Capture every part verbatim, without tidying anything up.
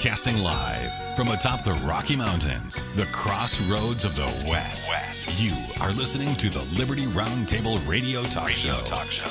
Broadcasting live from atop the Rocky Mountains, the crossroads of the West. West. You are listening to the Liberty Roundtable Radio Talk Radio Show. Talk Show.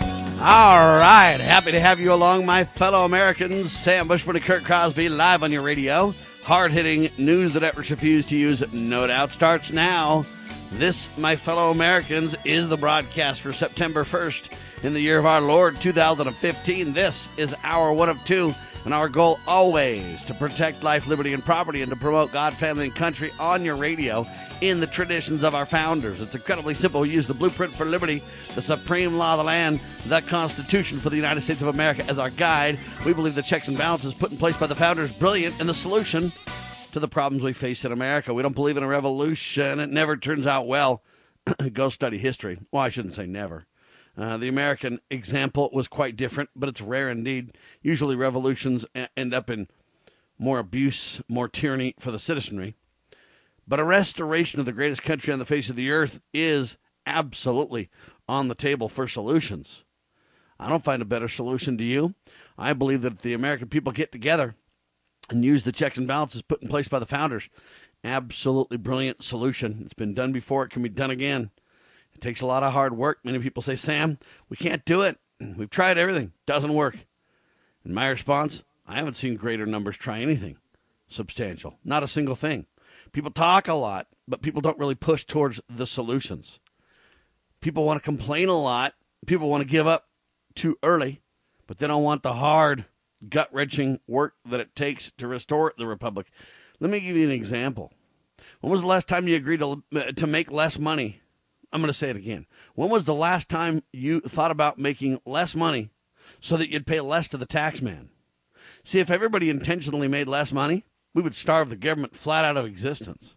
All right. Happy to have you along, my fellow Americans. Sam Bushman and Kurt Crosby live on your radio. Hard-hitting news that networks refuse to use, no doubt, starts now. This, my fellow Americans, is the broadcast for September first in the year of our Lord, two thousand fifteen. This is hour one of two, and our goal always to protect life, liberty, and property, and to promote God, family, and country on your radio in the traditions of our founders. It's incredibly simple. We use the blueprint for liberty, the supreme law of the land, the Constitution for the United States of America as our guide. We believe the checks and balances put in place by the founders brilliant and the solution to the problems we face in America. We don't believe in a revolution. It never turns out well. Go study history. Well, I shouldn't say never. Uh, the American example was quite different, but it's rare indeed. Usually revolutions a- end up in more abuse, more tyranny for the citizenry. But a restoration of the greatest country on the face of the earth is absolutely on the table for solutions. I don't find a better solution, do you? I believe that if the American people get together and use the checks and balances put in place by the founders, absolutely brilliant solution. It's been done before. It can be done again. It takes a lot of hard work. Many people say, Sam, we can't do it. We've tried everything. Doesn't work. And my response, I haven't seen greater numbers try anything substantial. Not a single thing. People talk a lot, but people don't really push towards the solutions. People want to complain a lot. People want to give up too early, but they don't want the hard, gut-wrenching work that it takes to restore the republic. Let me give you an example. When was the last time you agreed to, to make less money? I'm going to say it again. When was the last time you thought about making less money so that you'd pay less to the tax man? See, if everybody intentionally made less money, we would starve the government flat out of existence.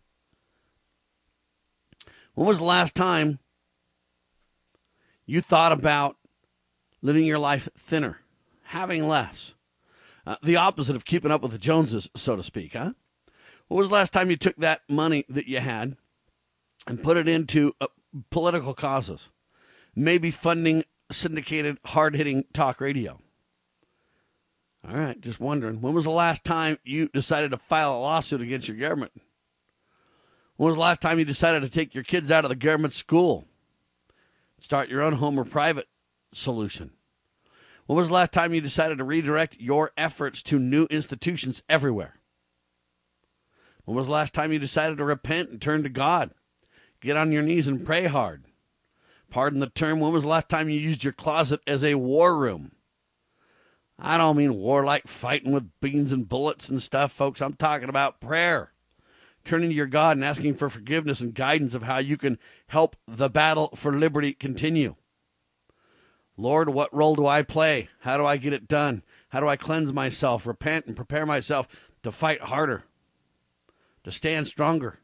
When was the last time you thought about living your life thinner, having less? Uh, the opposite of keeping up with the Joneses, so to speak, huh? When was the last time you took that money that you had and put it into uh, political causes? Maybe funding syndicated, hard-hitting talk radio. All right, just wondering. When was the last time you decided to file a lawsuit against your government? When was the last time you decided to take your kids out of the government school? Start your own home or private solution. When was the last time you decided to redirect your efforts to new institutions everywhere? When was the last time you decided to repent and turn to God? Get on your knees and pray hard. Pardon the term, when was the last time you used your closet as a war room? I don't mean war like fighting with beans and bullets and stuff, folks. I'm talking about prayer. Turning to your God and asking for forgiveness and guidance of how you can help the battle for liberty continue. Lord, what role do I play? How do I get it done? How do I cleanse myself, repent, and prepare myself to fight harder, to stand stronger,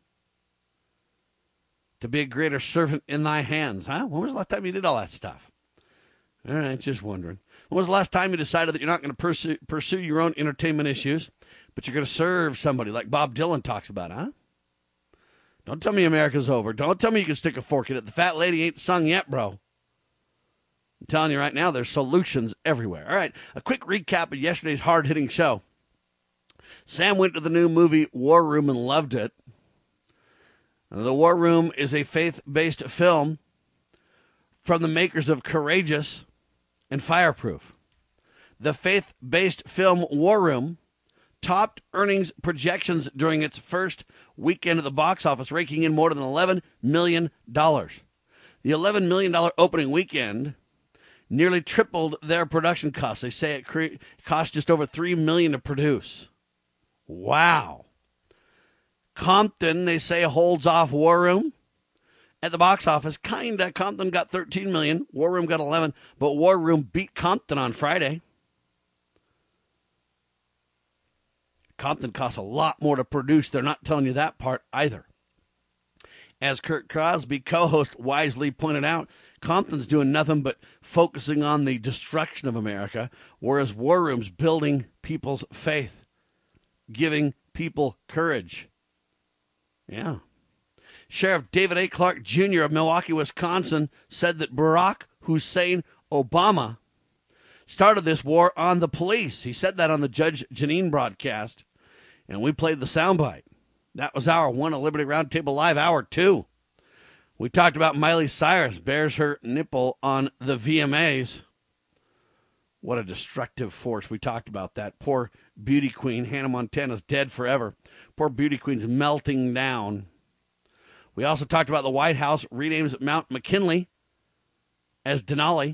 to be a greater servant in thy hands? Huh? When was the last time you did all that stuff? All right, just wondering. When was the last time you decided that you're not going to pursue, pursue your own entertainment issues, but you're going to serve somebody like Bob Dylan talks about, huh? Don't tell me America's over. Don't tell me you can stick a fork in it. The fat lady ain't sung yet, bro. I'm telling you right now, there's solutions everywhere. All right, a quick recap of yesterday's hard-hitting show. Sam went to the new movie War Room and loved it. The War Room is a faith-based film from the makers of Courageous and Fireproof. The faith-based film War Room topped earnings projections during its first weekend at the box office, raking in more than eleven million dollars. The eleven million dollars opening weekend nearly tripled their production costs. They say it cre- cost just over three million dollars to produce. Wow. Compton, they say, holds off War Room at the box office. Kinda. Compton got thirteen million dollars. War Room got eleven, but War Room beat Compton on Friday. Compton costs a lot more to produce. They're not telling you that part either. As Kurt Crosby, co-host, wisely pointed out, Compton's doing nothing but focusing on the destruction of America, whereas War Room's building people's faith, giving people courage. Yeah. Sheriff David A. Clark Junior of Milwaukee, Wisconsin, said that Barack Hussein Obama started this war on the police. He said that on the Judge Jeanine broadcast. And we played the soundbite. That was our One of Liberty Roundtable Live, hour two. We talked about Miley Cyrus bears her nipple on the V M As. What a destructive force. We talked about that. Poor beauty queen, Hannah Montana's dead forever. Poor beauty queen's melting down. We also talked about the White House renames Mount McKinley as Denali.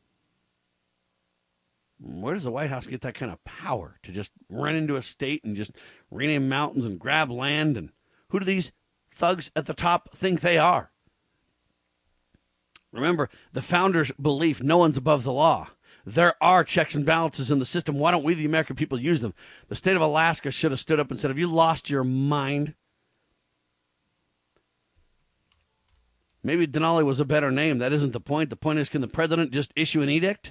Where does the White House get that kind of power to just run into a state and just rename mountains and grab land? And who do these thugs at the top think they are? Remember, the founders' belief, no one's above the law. There are checks and balances in the system. Why don't we, the American people, use them? The state of Alaska should have stood up and said, have you lost your mind? Maybe Denali was a better name. That isn't the point. The point is, can the president just issue an edict?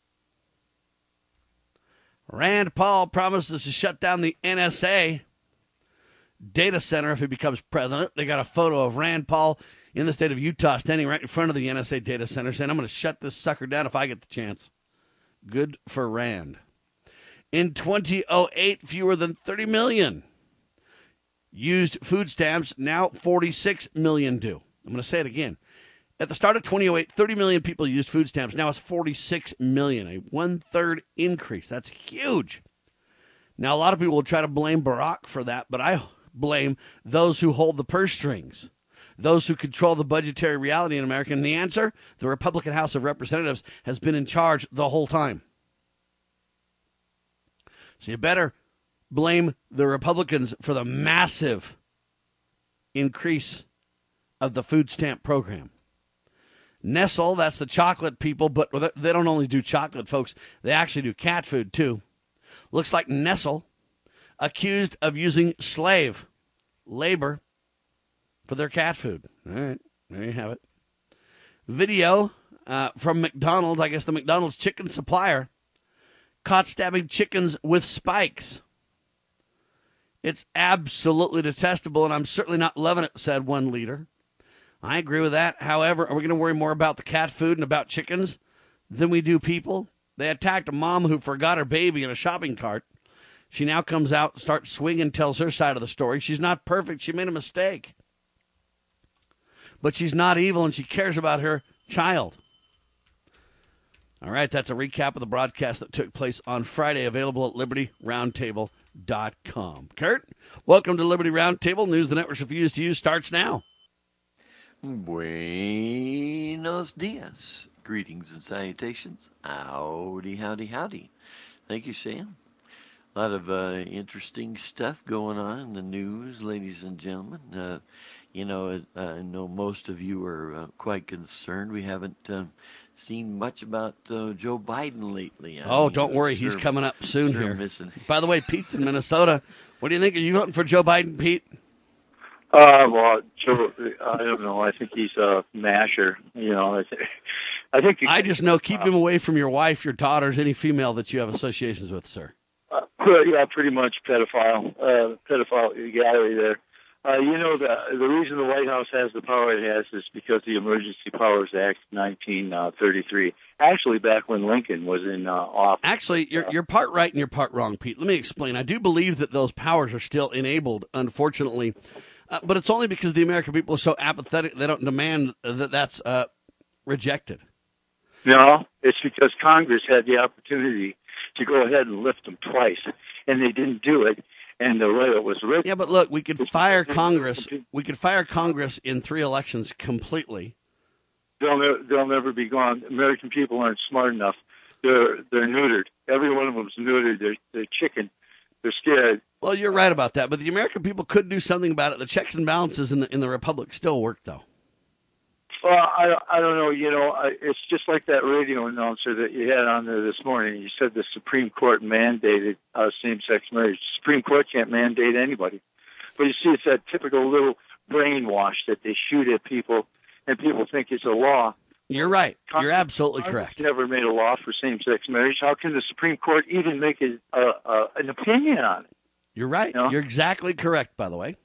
Rand Paul promises to shut down the N S A data center if he becomes president. They got a photo of Rand Paul in the state of Utah standing right in front of the N S A data center saying, I'm going to shut this sucker down if I get the chance. Good for Rand. In twenty oh eight, fewer than thirty million used food stamps. Now forty-six million do. I'm going to say it again. At the start of twenty oh eight, thirty million people used food stamps. Now it's forty-six million, a one-third increase. That's huge. Now, a lot of people will try to blame Barack for that, but I blame those who hold the purse strings, those who control the budgetary reality in America. And the answer, the Republican House of Representatives has been in charge the whole time. So you better blame the Republicans for the massive increase of the food stamp program. Nestle, that's the chocolate people, but they don't only do chocolate, folks. They actually do cat food, too. Looks like Nestle accused of using slave labor for their cat food. All right, there you have it. Video uh, from McDonald's, I guess the McDonald's chicken supplier, caught stabbing chickens with spikes. It's absolutely detestable, and I'm certainly not loving it, said one leader. I agree with that. However, are we going to worry more about the cat food and about chickens than we do people? They attacked a mom who forgot her baby in a shopping cart. She now comes out, starts swinging, tells her side of the story. She's not perfect. She made a mistake. But she's not evil, and she cares about her child. All right, that's a recap of the broadcast that took place on Friday, available at liberty roundtable dot com. Kurt, welcome to Liberty Roundtable. News the networks refuse to use starts now. Buenos dias. Greetings and salutations. Howdy, howdy, howdy. Thank you, Sam. A lot of uh, interesting stuff going on in the news, ladies and gentlemen. Uh, you know, I know most of you are uh, quite concerned. We haven't uh, seen much about uh, Joe Biden lately. I oh, mean, don't worry. sure, He's coming up soon sure here. Missing. By the way, Pete's in Minnesota. What do you think? Are you voting for Joe Biden, Pete? Uh, well, Joe, I don't know. I think he's a masher. You know, I think. I, think I just know keep uh, him away from your wife, your daughters, any female that you have associations with, sir. Uh, yeah, pretty much pedophile, uh, pedophile gallery there. Uh, you know, the the reason the White House has the power it has is because the Emergency Powers Act, nineteen thirty-three. Actually, back when Lincoln was in uh, office. Actually, you're you're part right and you're part wrong, Pete. Let me explain. I do believe that those powers are still enabled, unfortunately. Uh, but it's only because the American people are so apathetic they don't demand that that's uh, rejected. No, it's because Congress had the opportunity to go ahead and lift them twice, and they didn't do it, and the way it was written. Yeah, but look, we could fire Congress. We could fire Congress in three elections completely. They'll never, they'll never be gone. American people aren't smart enough. They're they're neutered. Every one of them's neutered. They're they're chicken. They're scared. Well, you're right about that, but the American people could do something about it. The checks and balances in the in the Republic still work, though. Well, I, I don't know. You know, I, it's just like that radio announcer that you had on there this morning. You said the Supreme Court mandated uh, same-sex marriage. The Supreme Court can't mandate anybody. But you see, it's that typical little brainwash that they shoot at people, and people think it's a law. You're right. You're absolutely correct. Never made a law for same-sex marriage. How can the Supreme Court even make a, uh, uh, an opinion on it? You're right. You know? You're exactly correct, by the way.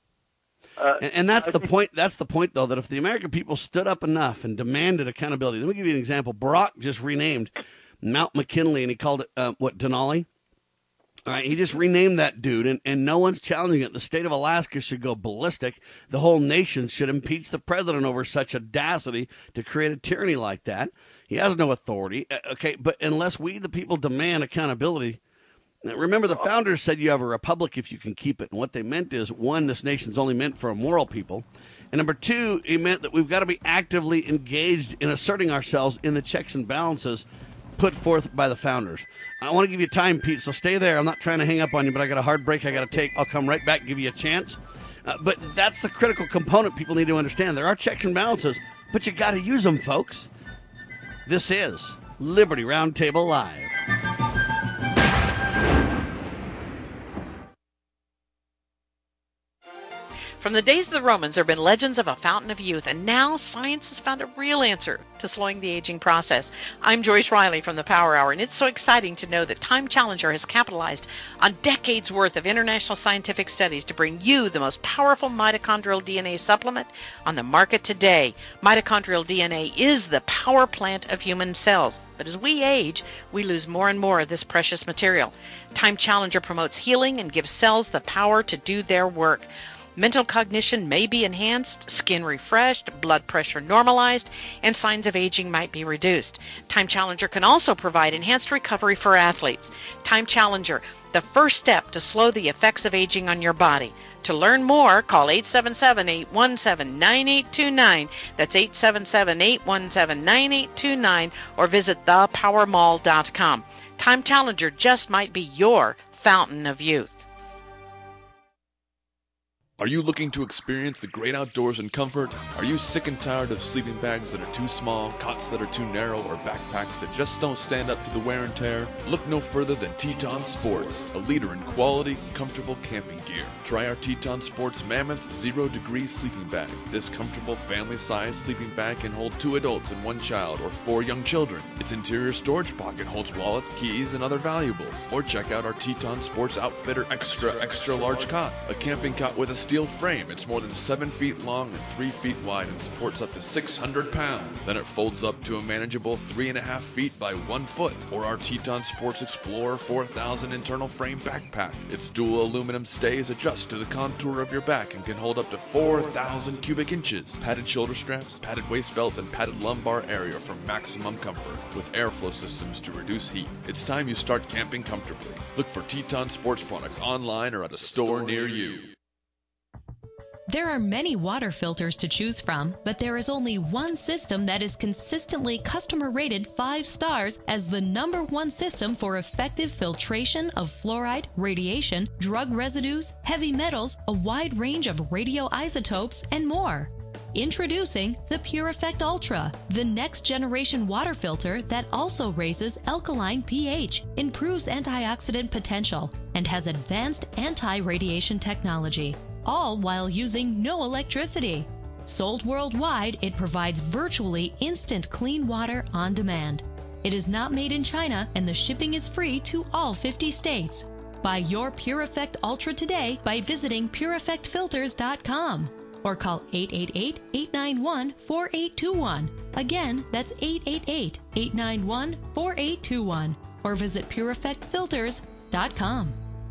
Uh, and, and that's I the think, point. That's the point, though, that if the American people stood up enough and demanded accountability. Let me give you an example. Barack just renamed Mount McKinley, and he called it, uh, what, Denali? All right, he just renamed that dude, and, and no one's challenging it. The state of Alaska should go ballistic. The whole nation should impeach the president over such audacity to create a tyranny like that. He has no authority. Okay, but unless we, the people, demand accountability. Remember, the founders said you have a republic if you can keep it. And what they meant is, one, this nation's only meant for a moral people. And number two, it meant that we've got to be actively engaged in asserting ourselves in the checks and balances put forth by the founders. I want to give you time, Pete, so stay there. I'm not trying to hang up on you, but I got a hard break I got to take. I'll come right back and give you a chance. Uh, but that's the critical component people need to understand. There are checks and balances, but you got to use them, folks. This is Liberty Roundtable Live. From the days of the Romans, there have been legends of a fountain of youth, and now science has found a real answer to slowing the aging process. I'm Joyce Riley from the Power Hour, and it's so exciting to know that Time Challenger has capitalized on decades worth of international scientific studies to bring you the most powerful mitochondrial D N A supplement on the market today. Mitochondrial D N A is the power plant of human cells, but as we age, we lose more and more of this precious material. Time Challenger promotes healing and gives cells the power to do their work. Mental cognition may be enhanced, skin refreshed, blood pressure normalized, and signs of aging might be reduced. Time Challenger can also provide enhanced recovery for athletes. Time Challenger, the first step to slow the effects of aging on your body. To learn more, call eight seven seven, eight one seven, nine eight two nine. That's eight seven seven, eight one seven, nine eight two nine, or visit the power mall dot com. Time Challenger just might be your fountain of youth. Are you looking to experience the great outdoors in comfort? Are you sick and tired of sleeping bags that are too small, cots that are too narrow, or backpacks that just don't stand up to the wear and tear? Look no further than Teton Sports, a leader in quality, comfortable camping gear. Try our Teton Sports Mammoth Zero Degree Sleeping Bag. This comfortable family-sized sleeping bag can hold two adults and one child, or four young children. Its interior storage pocket holds wallets, keys, and other valuables. Or check out our Teton Sports Outfitter Extra Extra Large Cot, a camping cot with a steel frame. It's more than seven feet long and three feet wide and supports up to six hundred pounds. Then it folds up to a manageable three and a half feet by one foot. Or our Teton Sports Explorer four thousand internal frame backpack. Its dual aluminum stays adjust to the contour of your back and can hold up to four thousand cubic inches. Padded shoulder straps, padded waist belts, and padded lumbar area for maximum comfort with airflow systems to reduce heat. It's time you start camping comfortably. Look for Teton Sports products online or at a store near you. There are many water filters to choose from, but there is only one system that is consistently customer rated five stars as the number one system for effective filtration of fluoride, radiation, drug residues, heavy metals, a wide range of radioisotopes, and more. Introducing the PureEffect Ultra, the next generation water filter that also raises alkaline pH, improves antioxidant potential, and has advanced anti-radiation technology, all while using no electricity. Sold worldwide, it provides virtually instant clean water on demand. It is not made in China, and the shipping is free to all fifty states. Buy your PureEffect Ultra today by visiting pure effect filters dot com or call eight eight eight, eight nine one, four eight two one. Again, that's eight eight eight, eight nine one, four eight two one, or visit pure effect filters dot com.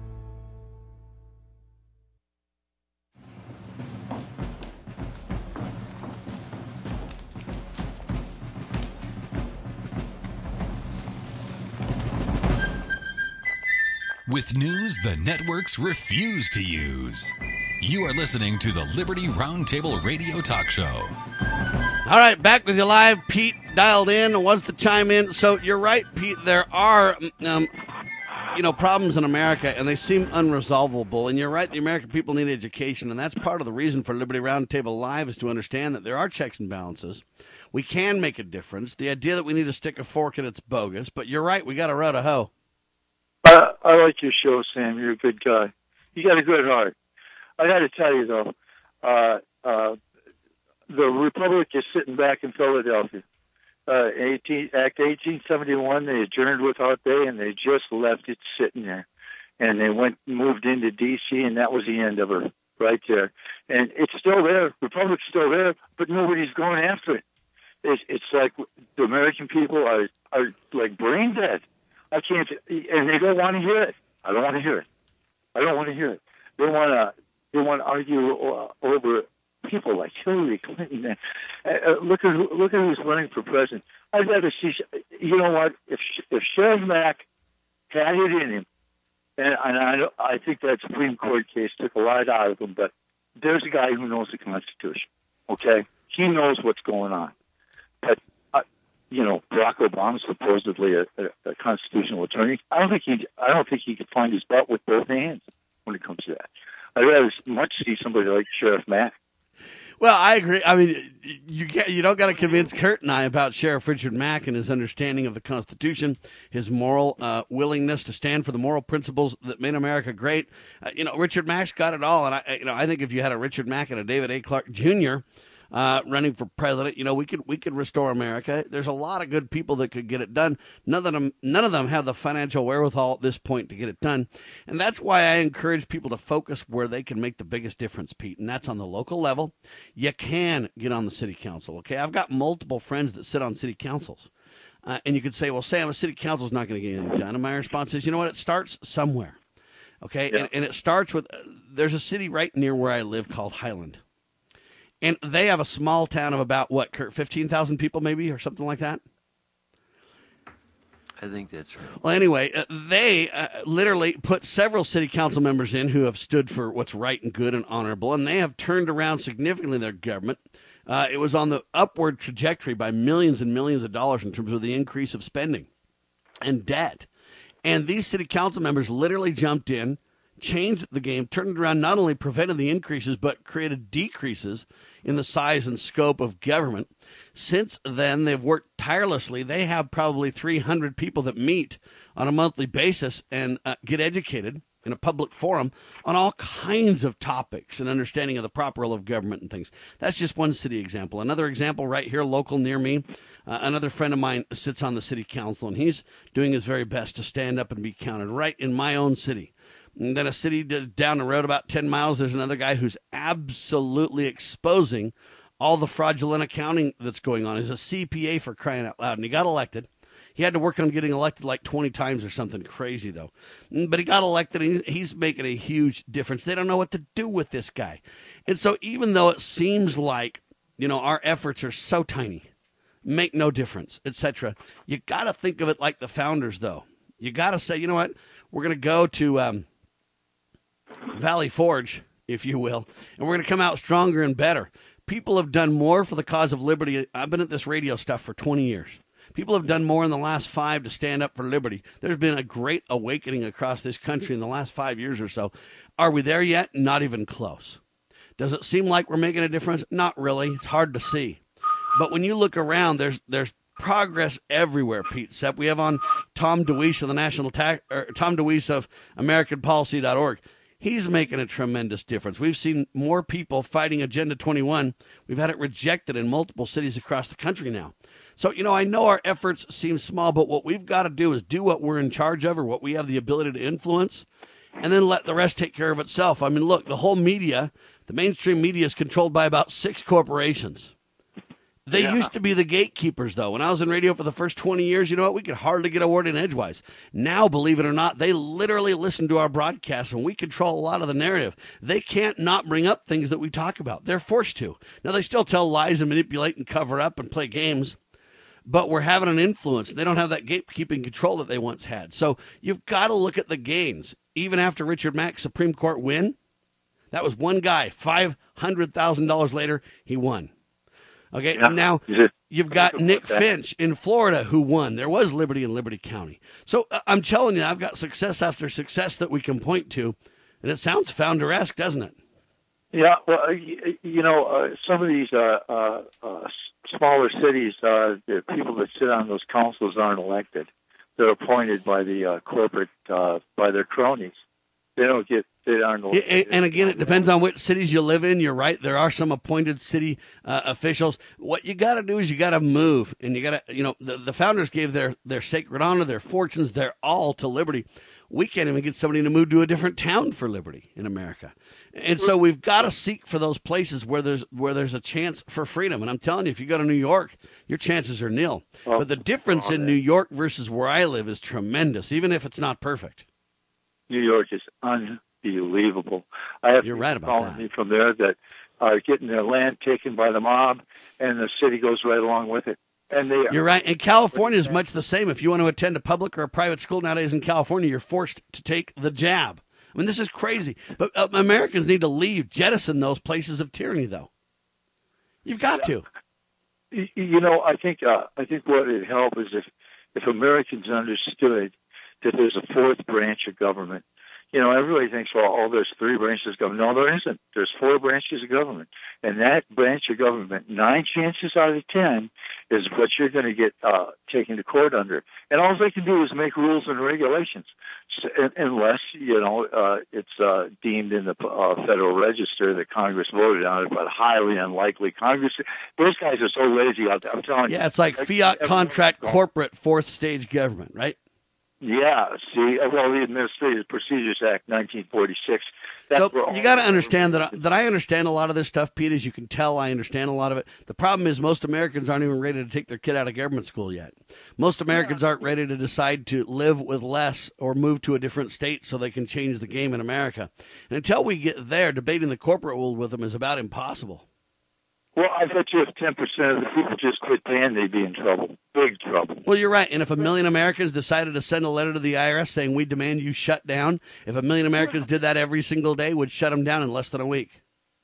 With news the networks refuse to use. You are listening to the Liberty Roundtable Radio Talk Show. All right, back with you live. Pete dialed in, wants to chime in. So you're right, Pete. There are, um, you know, problems in America, and they seem unresolvable. And you're right, the American people need education, and that's part of the reason for Liberty Roundtable Live is to understand that there are checks and balances. We can make a difference. The idea that we need to stick a fork in it's bogus, but you're right, we got to route a hoe. I, I like your show, Sam. You're a good guy. You got a good heart. I got to tell you, though, uh, uh, the Republic is sitting back in Philadelphia. Uh, eighteen, Act eighteen seventy-one, they adjourned without pay, and they just left it sitting there. And they went moved into D C, and that was the end of it right there. And it's still there. Republic's still there, but nobody's going after it. It's, it's like the American people are, are like brain dead. I can't, and they don't want to hear it. I don't want to hear it. I don't want to hear it. They want to. They want to argue uh, over people like Hillary Clinton. And, uh, look at who, look at who's running for president. I'd rather see. You know what? If if Sheriff Mack had it in him, and, and I I think that Supreme Court case took a lot out of him, but there's a guy who knows the Constitution. Okay, he knows what's going on. But uh, you know, Barack Obama supposedly a, a, a constitutional attorney. I don't think he. I don't think he could find his butt with both hands when it comes to that. I'd rather much see somebody like Sheriff Mack. Well, I agree. I mean, you get, you don't got to convince Kurt and I about Sheriff Richard Mack and his understanding of the Constitution, his moral uh, willingness to stand for the moral principles that made America great. Uh, you know, Richard Mack's got it all, and I, you know, I think if you had a Richard Mack and a David A. Clark Junior Uh, running for president, you know, we could we could restore America. There's a lot of good people that could get it done. None of them, none of them have the financial wherewithal at this point to get it done, and that's why I encourage people to focus where they can make the biggest difference, Pete, and that's on the local level. You can get on the city council. Okay, I've got multiple friends that sit on city councils, uh, and you could say, "Well, Sam, a city council is not going to get anything done." And my response is, "You know what? It starts somewhere." Okay, yeah. and, and it starts with uh, there's a city right near where I live called Highland. And they have a small town of about, what, Kurt, fifteen thousand people maybe or something like that? I think that's right. Well, anyway, uh, they uh, literally put several city council members in who have stood for what's right and good and honorable, and they have turned around significantly their government. Uh, it was on the upward trajectory by millions and millions of dollars in terms of the increase of spending and debt. And these city council members literally jumped in, changed the game, turned it around, not only prevented the increases, but created decreases in the size and scope of government. Since then, they've worked tirelessly. They have probably three hundred people that meet on a monthly basis and uh, get educated in a public forum on all kinds of topics and understanding of the proper role of government and things. That's just one city example. Another example right here, local near me, uh, another friend of mine sits on the city council, and he's doing his very best to stand up and be counted right in my own city. And then a city down the road about ten miles, there's another guy who's absolutely exposing all the fraudulent accounting that's going on. He's a C P A, for crying out loud, and he got elected. He had to work on getting elected like twenty times or something crazy, though. But he got elected, and he's making a huge difference. They don't know what to do with this guy. And so even though it seems like, you know, our efforts are so tiny, make no difference, et cetera, you got to think of it like the founders, though. You got to say, you know what, we're going to go to um, Valley Forge, if you will, and we're going to come out stronger and better. People have done more for the cause of liberty. I've been at this radio stuff for twenty years. People have done more in the last five to stand up for liberty. There's been a great awakening across this country in the last five years or so. Are we there yet? Not even close. Does it seem like we're making a difference? Not really. It's hard to see. But when you look around, there's there's progress everywhere, Pete Sepp. We have on Tom DeWeese of the National Ta- or Tom DeWeese of American Policy dot org. He's making a tremendous difference. We've seen more people fighting Agenda twenty-one. We've had it rejected in multiple cities across the country now. So, you know, I know our efforts seem small, but what we've got to do is do what we're in charge of or what we have the ability to influence, and then let the rest take care of itself. I mean, look, the whole media, the mainstream media is controlled by about six corporations. They yeah. used to be the gatekeepers, though. When I was in radio for the first twenty years, you know what? We could hardly get a word in edgewise. Now, believe it or not, they literally listen to our broadcasts, and we control a lot of the narrative. They can't not bring up things that we talk about. They're forced to. Now, they still tell lies and manipulate and cover up and play games, but we're having an influence. They don't have that gatekeeping control that they once had. So you've got to look at the gains. Even after Richard Mack's Supreme Court win, that was one guy. five hundred thousand dollars later, he won. Okay, yeah. Now you've got Nick Finch in Florida who won. There was liberty in Liberty County. So uh, I'm telling you, I've got success after success that we can point to, and it sounds founder-esque, doesn't it? Yeah, well, uh, you, you know, uh, some of these uh, uh, uh, smaller cities, uh, the people that sit on those councils aren't elected. They're appointed by the uh, corporate, uh, by their cronies. They don't get, they aren't elected. And again, it depends on which cities you live in. You're right. There are some appointed city uh, officials. What you got to do is you got to move, and you got to, you know, the, the founders gave their, their sacred honor, their fortunes, their all to liberty. We can't even get somebody to move to a different town for liberty in America. And so we've got to seek for those places where there's where there's a chance for freedom. And I'm telling you, if you go to New York, your chances are nil. Oh, but the difference in New York versus where I live is tremendous, even if it's not perfect. New York is unbelievable. I have You're people right about calling that. me from there that are getting their land taken by the mob, and the city goes right along with it. And they You're right. And California is much the same. If you want to attend a public or a private school nowadays in California, you're forced to take the jab. I mean, this is crazy. But uh, Americans need to leave, jettison those places of tyranny, though. You've got to. You, you know, I think uh, I think what would help is if if Americans understood that there's a fourth branch of government. You know, everybody thinks, well, oh, there's three branches of government. No, there isn't. There's four branches of government. And that branch of government, nine chances out of ten, is what you're going to get uh, taken to court under. And all they can do is make rules and regulations, so, unless, you know, uh, it's uh, deemed in the uh, Federal Register that Congress voted on it, but highly unlikely. Congress, those guys are so lazy out there. I'm telling you. Yeah, it's like fiat contract corporate fourth stage government, right? Yeah, see, well, the Administrative Procedures Act, nineteen forty-six. That's so you got to understand that I, that I understand a lot of this stuff, Pete. As you can tell, I understand a lot of it. The problem is most Americans aren't even ready to take their kid out of government school yet. Most Americans aren't ready to decide to live with less or move to a different state so they can change the game in America. And until we get there, debating the corporate world with them is about impossible. Well, I bet you if ten percent of the people just quit paying, they'd be in trouble. Big trouble. Well, you're right. And if a million Americans decided to send a letter to the I R S saying we demand you shut down, if a million Americans did that every single day, would shut them down in less than a week.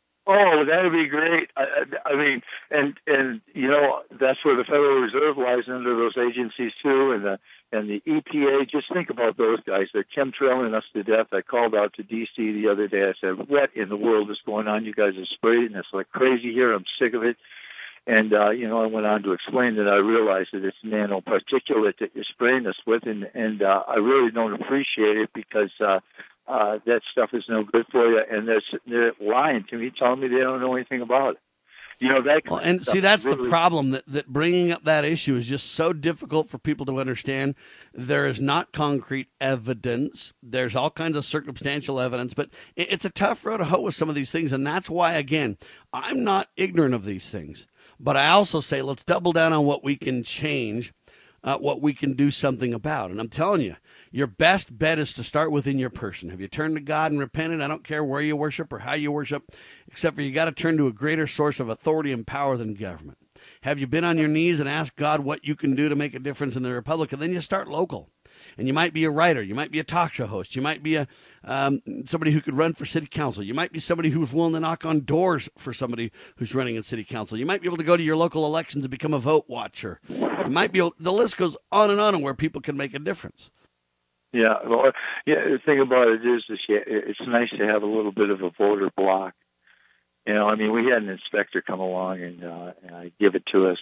Oh, that would be great. I, I mean, and, and, you know, that's where the Federal Reserve lies under those agencies, too, and the and the E P A. Just think about those guys. They're chemtrailing us to death. I called out to D C the other day. I said, what in the world is going on? You guys are spraying us like crazy here. I'm sick of it. And, uh, you know, I went on to explain that I realized that it's nanoparticulate that you're spraying us with, and, and uh, I really don't appreciate it because uh, uh, that stuff is no good for you. And they're, they're lying to me, telling me they don't know anything about it. You know, that well, and see, that's really the problem, that, that bringing up that issue is just so difficult for people to understand. There is not concrete evidence. There's all kinds of circumstantial evidence, but it, it's a tough road to hoe with some of these things. And that's why, again, I'm not ignorant of these things. But I also say, let's double down on what we can change, uh, what we can do something about. And I'm telling you, your best bet is to start within your person. Have you turned to God and repented? I don't care where you worship or how you worship, except for you got to turn to a greater source of authority and power than government. Have you been on your knees and asked God what you can do to make a difference in the Republic? And then you start local. And you might be a writer. You might be a talk show host. You might be a um, somebody who could run for city council. You might be somebody who's willing to knock on doors for somebody who's running in city council. You might be able to go to your local elections and become a vote watcher. You might be able, the list goes on and on where people can make a difference. Yeah, well, yeah. The thing about it is, is yeah, it's nice to have a little bit of a voter block. You know, I mean, we had an inspector come along and, uh, and I give it to us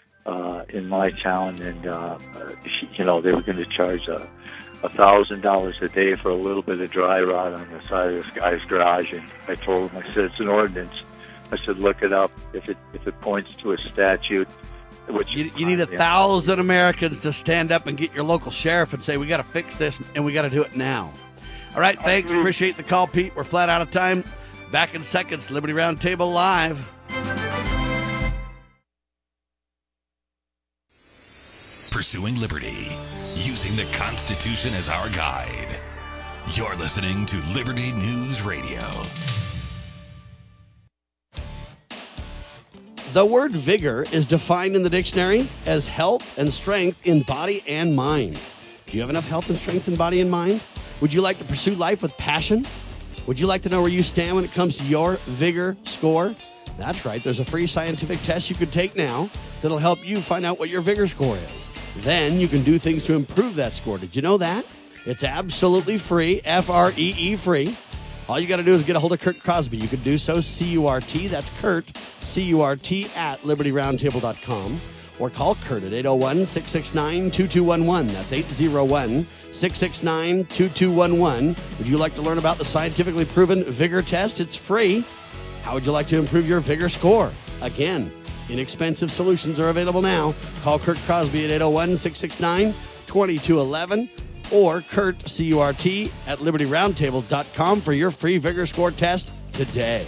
uh, in my town, and uh, you know, they were going to charge a a thousand dollars a day for a little bit of dry rot on the side of this guy's garage. And I told him, I said, it's an ordinance. I said, look it up. If it if it points to a statute. Which you, you need a thousand Americans to stand up and get your local sheriff and say, we got to fix this and we got to do it now. All right, thanks. Appreciate the call, Pete. We're flat out of time. Back in seconds, Liberty Roundtable Live. Pursuing liberty, using the Constitution as our guide. You're listening to Liberty News Radio. The word vigor is defined in the dictionary as health and strength in body and mind. Do you have enough health and strength in body and mind? Would you like to pursue life with passion? Would you like to know where you stand when it comes to your vigor score? That's right. There's a free scientific test you could take now that'll help you find out what your vigor score is. Then you can do things to improve that score. Did you know that? It's absolutely free, F R E E free. All you got to do is get a hold of Kurt Crosby. You can do so, C U R T, that's Kurt, C U R T, at liberty roundtable dot com. Or call Kurt at eight oh one, six six nine, two two one one. That's eight oh one, six six nine, two two one one. Would you like to learn about the scientifically proven vigor test? It's free. How would you like to improve your vigor score? Again, inexpensive solutions are available now. Call Kurt Crosby at eight oh one, six six nine, two two one one. Or Kurt, C U R T, at liberty roundtable dot com for your free vigor score test today.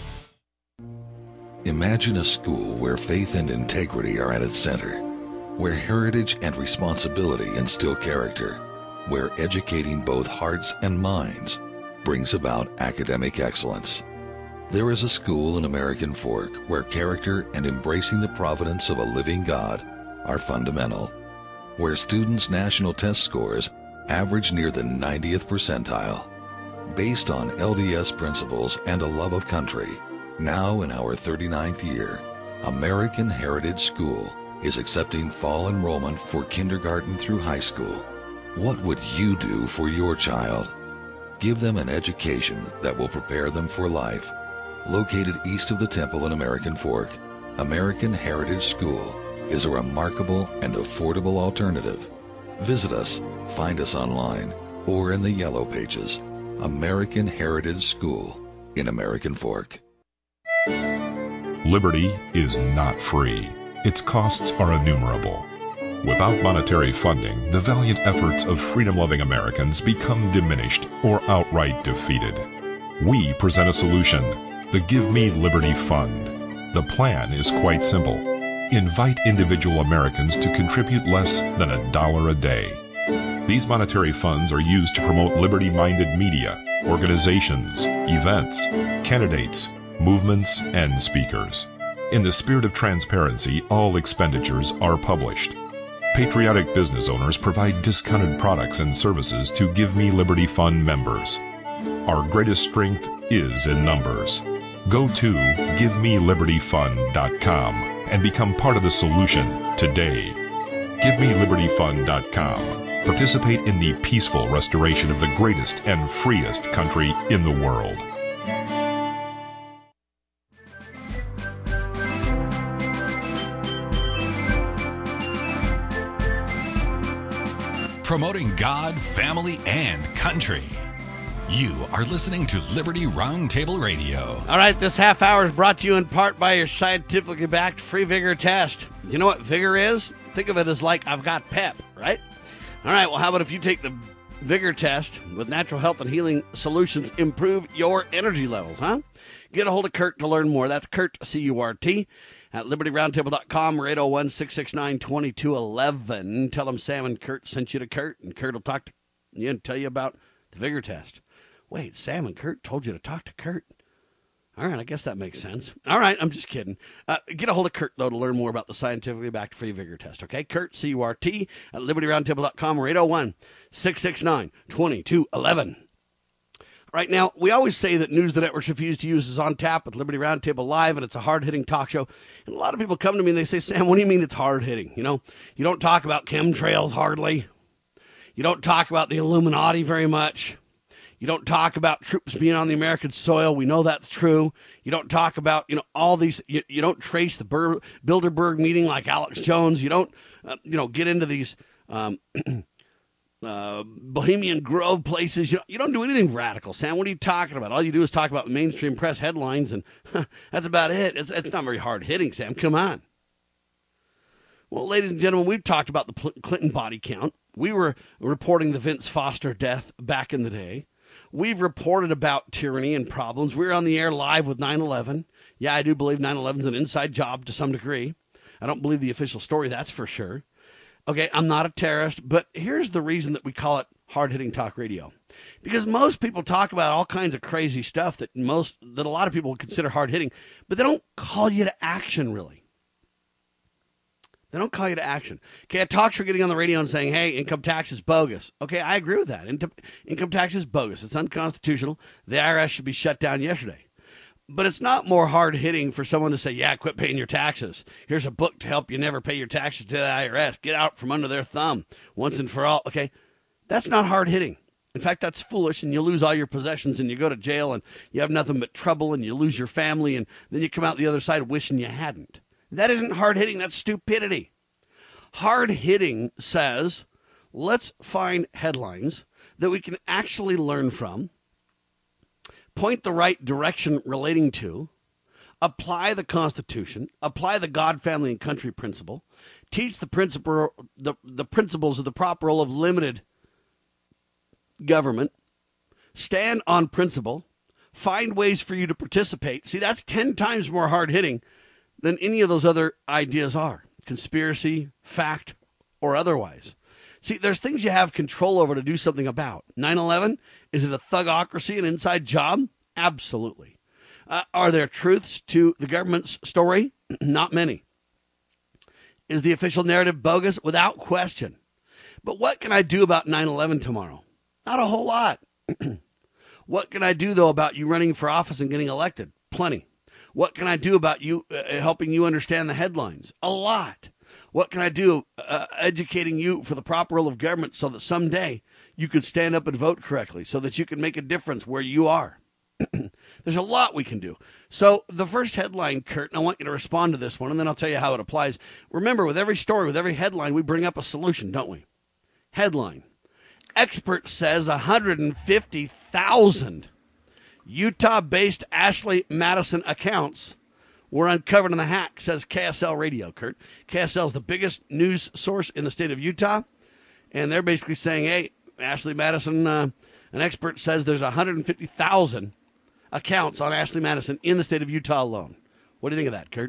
Imagine a school where faith and integrity are at its center, where heritage and responsibility instill character, where educating both hearts and minds brings about academic excellence. There is a school in American Fork where character and embracing the providence of a living God are fundamental, where students' national test scores average near the ninetieth percentile. Based on L D S principles and a love of country, now in our thirty-ninth year, American Heritage School is accepting fall enrollment for kindergarten through high school. What would you do for your child? Give them an education that will prepare them for life. Located east of the temple in American Fork, American Heritage School is a remarkable and affordable alternative. Visit us, find us online, or in the Yellow Pages. American Heritage School in American Fork. Liberty is not free. Its costs are innumerable. Without monetary funding, the valiant efforts of freedom-loving Americans become diminished or outright defeated. We present a solution, the Give Me Liberty Fund. The plan is quite simple. Invite individual Americans to contribute less than a dollar a day. These monetary funds are used to promote liberty-minded media, organizations, events, candidates, movements, and speakers. In the spirit of transparency, all expenditures are published. Patriotic business owners provide discounted products and services to Give Me Liberty Fund members. Our greatest strength is in numbers. Go to give me liberty fund dot com and become part of the solution today. give me liberty fund dot com. Participate in the peaceful restoration of the greatest and freest country in the world. Promoting God, family, and country. You are listening to Liberty Roundtable Radio. All right, this half hour is brought to you in part by your scientifically backed free vigor test. You know what vigor is? Think of it as like I've got pep, right? All right, well, how about if you take the vigor test with Natural Health and Healing Solutions, improve your energy levels, huh? Get a hold of Kurt to learn more. That's Kurt, C U R T, at liberty roundtable dot com or eight oh one, six six nine, two two one one. Tell them Sam and Kurt sent you to Kurt, and Kurt will talk to you and tell you about the vigor test. Wait, Sam and Kurt told you to talk to Kurt. All right, I guess that makes sense. All right, I'm just kidding. Uh, get a hold of Kurt, though, to learn more about the scientifically backed free vigor test, okay? Kurt, C U R T, at liberty roundtable dot com or eight oh one, six six nine, two two one one. Right now, we always say that news the networks refuse to use is on tap with Liberty Roundtable Live, and it's a hard-hitting talk show. And a lot of people come to me and they say, Sam, what do you mean it's hard-hitting? You know, you don't talk about chemtrails hardly. You don't talk about the Illuminati very much. You don't talk about troops being on the American soil. We know that's true. You don't talk about, you know, all these, you, you don't trace the Ber- Bilderberg meeting like Alex Jones. You don't, uh, you know, get into these um, uh, Bohemian Grove places. You, you don't do anything radical, Sam. What are you talking about? All you do is talk about mainstream press headlines, and huh, that's about it. It's, it's not very hard-hitting, Sam. Come on. Well, ladies and gentlemen, we've talked about the Clinton body count. We were reporting the Vince Foster death back in the day. We've reported about tyranny and problems. We were on the air live with nine eleven. Yeah, I do believe nine eleven is an inside job to some degree. I don't believe the official story, that's for sure. Okay, I'm not a terrorist, but here's the reason that we call it hard-hitting talk radio. Because most people talk about all kinds of crazy stuff that most that a lot of people would consider hard-hitting, but they don't call you to action, really. They don't call you to action. Okay, a talk show getting on the radio and saying, hey, income tax is bogus. Okay, I agree with that. In- income tax is bogus. It's unconstitutional. The I R S should be shut down yesterday. But it's not more hard-hitting for someone to say, yeah, quit paying your taxes. Here's a book to help you never pay your taxes to the I R S. Get out from under their thumb once and for all. Okay, that's not hard-hitting. In fact, that's foolish, and you lose all your possessions, and you go to jail, and you have nothing but trouble, and you lose your family, and then you come out the other side wishing you hadn't. That isn't hard-hitting. That's stupidity. Hard-hitting says, let's find headlines that we can actually learn from, point the right direction relating to, apply the Constitution, apply the God, family, and country principle, teach the principle, the, the principles of the proper role of limited government, stand on principle, find ways for you to participate. See, that's ten times more hard-hitting than any of those other ideas are, conspiracy, fact, or otherwise. See, there's things you have control over to do something about. nine eleven, is it a thugocracy, an inside job? Absolutely. Uh, are there truths to the government's story? Not many. Is the official narrative bogus? Without question. But what can I do about nine eleven tomorrow? Not a whole lot. What can I do, though, about you running for office and getting elected? Plenty. What can I do about you uh, helping you understand the headlines? A lot. What can I do uh, educating you for the proper role of government so that someday you could stand up and vote correctly, so that you can make a difference where you are? There's a lot we can do. So the first headline, Kurt, and I want you to respond to this one, and then I'll tell you how it applies. Remember, with every story, with every headline, we bring up a solution, don't we? Headline: expert says one hundred fifty thousand Utah-based Ashley Madison accounts were uncovered in the hack, says K S L Radio, Kurt. K S L is the biggest news source in the state of Utah, and they're basically saying, hey, Ashley Madison, uh, an expert says there's one hundred fifty thousand accounts on Ashley Madison in the state of Utah alone. What do you think of that, Kurt?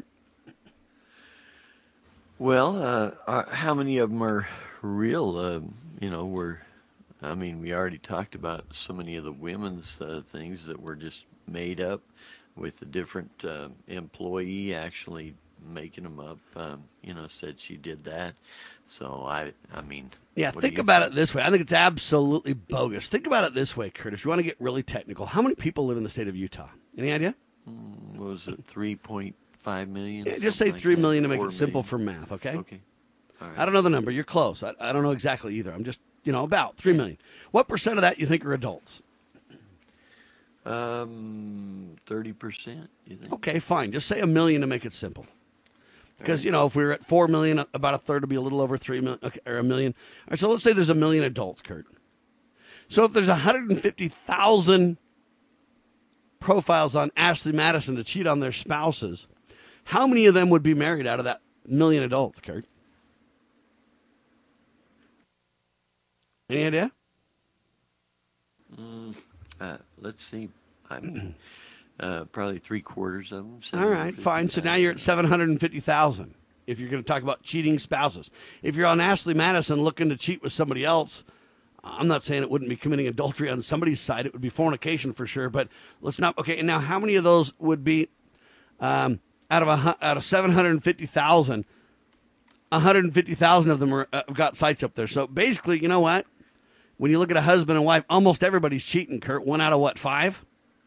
Well, uh, uh, how many of them are real? Uh, you know, we're, I mean, we already talked about so many of the women's uh, things that were just made up, with a different uh, employee actually making them up. Um, you know, said she did that. So, I I mean... Yeah, think about it this way. I think it's absolutely bogus. Think about it this way, Kurt. If you want to get really technical, how many people live in the state of Utah? Any idea? Mm, what was it, three point five million? Yeah, just say like three that. million to make Four it simple million. for math, okay? Okay. All right. I don't know the number. You're close. I, I don't know exactly either. I'm just, you know, about three million. What percent of that you think are adults? Um, thirty percent, you think? Okay, fine. Just say a million to make it simple. Because, you know, if we were at four million, about a third would be a little over three million, okay, or a million. All right, so let's say there's a million adults, Kurt. So if there's one hundred fifty thousand profiles on Ashley Madison to cheat on their spouses, how many of them would be married out of that million adults, Kurt? Any idea? Mm, uh, let's see. I'm, uh, probably three quarters of them. All right, fine. So now you're at seven hundred fifty thousand if you're going to talk about cheating spouses. If you're on Ashley Madison looking to cheat with somebody else, I'm not saying it wouldn't be committing adultery on somebody's side. It would be fornication for sure, but let's not. Okay, and now how many of those would be um, out of a, out of seven hundred fifty thousand? one hundred fifty thousand of them are uh, got sites up there. So basically, you know what? When you look at a husband and wife, almost everybody's cheating, Kurt. One out of what, five?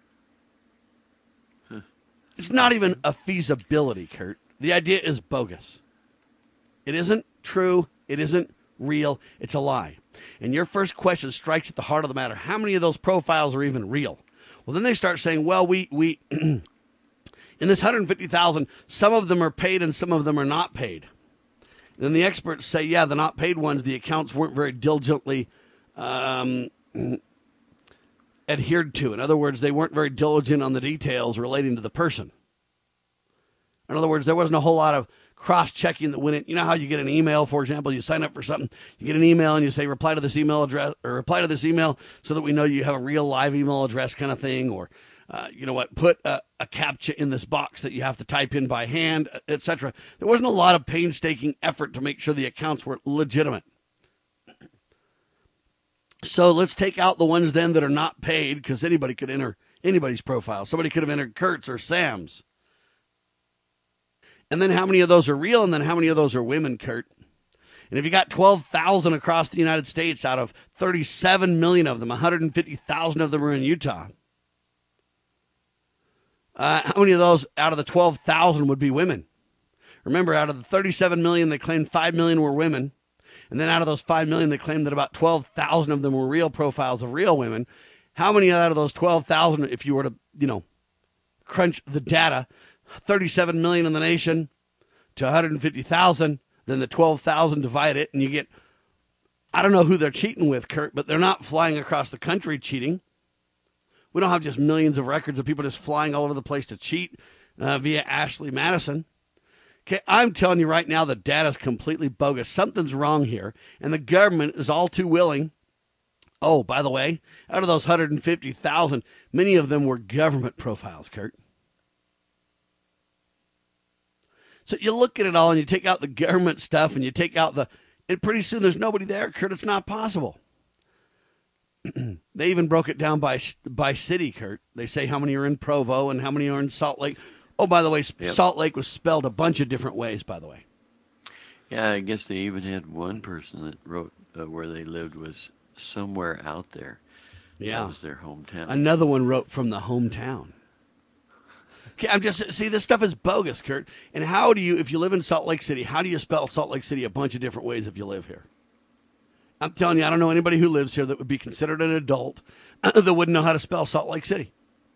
Huh. It's not even a feasibility, Kurt. The idea is bogus. It isn't true. It isn't real. It's a lie. And your first question strikes at the heart of the matter. How many of those profiles are even real? Well, then they start saying, well, we, we in this one hundred fifty thousand, some of them are paid and some of them are not paid. Then the experts say, yeah, the not paid ones, the accounts weren't very diligently um, adhered to. In other words, they weren't very diligent on the details relating to the person. In other words, there wasn't a whole lot of cross-checking that went in. You know how you get an email, for example, you sign up for something, you get an email and you say, reply to this email address, or reply to this email so that we know you have a real live email address kind of thing, or, uh, you know what, put a, a CAPTCHA in this box that you have to type in by hand, et cetera. There wasn't a lot of painstaking effort to make sure the accounts were legitimate. So let's take out the ones then that are not paid, because anybody could enter anybody's profile. Somebody could have entered Kurt's or Sam's. And then how many of those are real, and then how many of those are women, Kurt? And if you got twelve thousand across the United States out of thirty-seven million of them, one hundred fifty thousand of them are in Utah. Uh, how many of those out of the twelve thousand would be women? Remember, out of the thirty-seven million, they claimed five million were women. And then out of those five million, they claimed that about twelve thousand of them were real profiles of real women. How many out of those twelve thousand, if you were to, you know, crunch the data, thirty-seven million in the nation to one hundred fifty thousand, then the twelve thousand divide it, and you get, I don't know who they're cheating with, Kurt, but they're not flying across the country cheating. We don't have just millions of records of people just flying all over the place to cheat uh, via Ashley Madison. Okay, I'm telling you right now, the data is completely bogus. Something's wrong here, and the government is all too willing. Oh, by the way, out of those one hundred fifty thousand, many of them were government profiles, Kurt. So you look at it all, and you take out the government stuff, and you take out the And pretty soon there's nobody there, Kurt. It's not possible. They even broke it down by by city, Kurt. They say how many are in Provo and how many are in Salt Lake. Oh, by the way, yep. Salt Lake was spelled a bunch of different ways, by the way. Yeah, I guess they even had one person that wrote uh, where they lived was somewhere out there. Yeah. That was their hometown. Another one wrote from the hometown. Okay, I'm just, see, this stuff is bogus, Kurt. And how do you, if you live in Salt Lake City, how do you spell Salt Lake City a bunch of different ways if you live here? I'm telling you, I don't know anybody who lives here that would be considered an adult that wouldn't know how to spell Salt Lake City.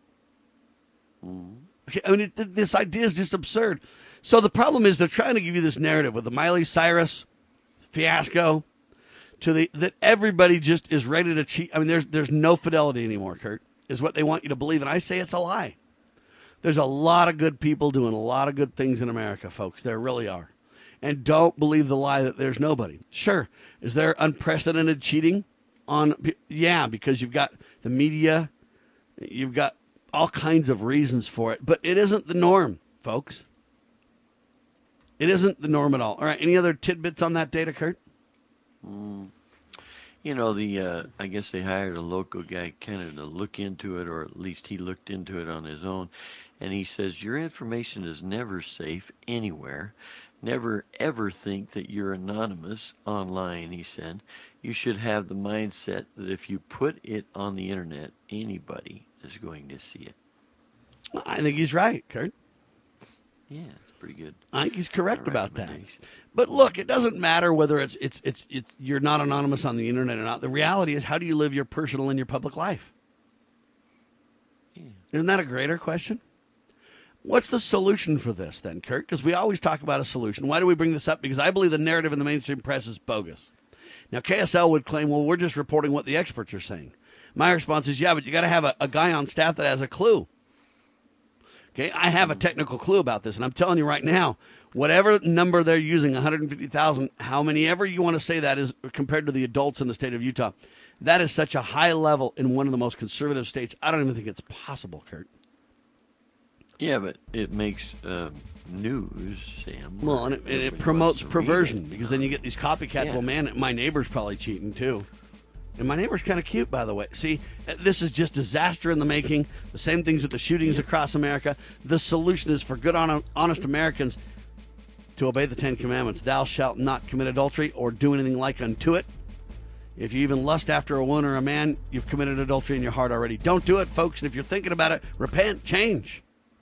Mm. Okay, I mean, it, this idea is just absurd. So the problem is they're trying to give you this narrative with the Miley Cyrus fiasco to the that everybody just is ready to cheat. I mean, there's there's no fidelity anymore, Kurt, is what they want you to believe. And I say it's a lie. There's a lot of good people doing a lot of good things in America, folks. There really are. And don't believe the lie that there's nobody. Sure. Is there unprecedented cheating on? Yeah, because you've got the media. You've got all kinds of reasons for it. But it isn't the norm, folks. It isn't the norm at all. All right. Any other tidbits on that data, Kurt? Mm. You know, the uh, I guess they hired a local guy kind of to look into it, or at least he looked into it on his own. And he says, your information is never safe anywhere. Never, ever think that you're anonymous online, he said. You should have the mindset that if you put it on the internet, anybody is going to see it. I think he's right, Kurt. Yeah, it's pretty good. I think he's correct about that. But look, it doesn't matter whether it's it's it's it's you're not anonymous on the internet or not. The reality is, how do you live your personal and your public life? Yeah. Isn't that a greater question? What's the solution for this then, Kurt? Because we always talk about a solution. Why do we bring this up? Because I believe the narrative in the mainstream press is bogus. Now, K S L would claim, well, we're just reporting what the experts are saying. My response is, yeah, but you got to have a, a guy on staff that has a clue. Okay, I have a technical clue about this, and I'm telling you right now, whatever number they're using, one hundred fifty thousand, how many ever you want to say that is compared to the adults in the state of Utah, that is such a high level in one of the most conservative states. I don't even think it's possible, Kurt. Yeah, but it makes uh, news, Sam. Well, and it, and it promotes perversion, because then you get these copycats. Yeah. Well, man, my neighbor's probably cheating, too. And my neighbor's kind of cute, by the way. See, this is just disaster in the making. The same things with the shootings across America. The solution is for good, honest Americans to obey the Ten Commandments. Thou shalt not commit adultery or do anything like unto it. If you even lust after a woman or a man, you've committed adultery in your heart already. Don't do it, folks. And if you're thinking about it, repent, change.